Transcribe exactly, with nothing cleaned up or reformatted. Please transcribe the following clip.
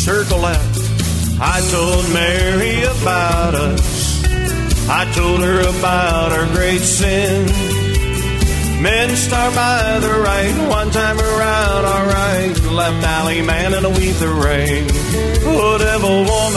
circle left. I told Mary about us. I told her about our great sin. Men star by the right, one time around, alright. Left alley man in a weave the rain. Oh, devil woman,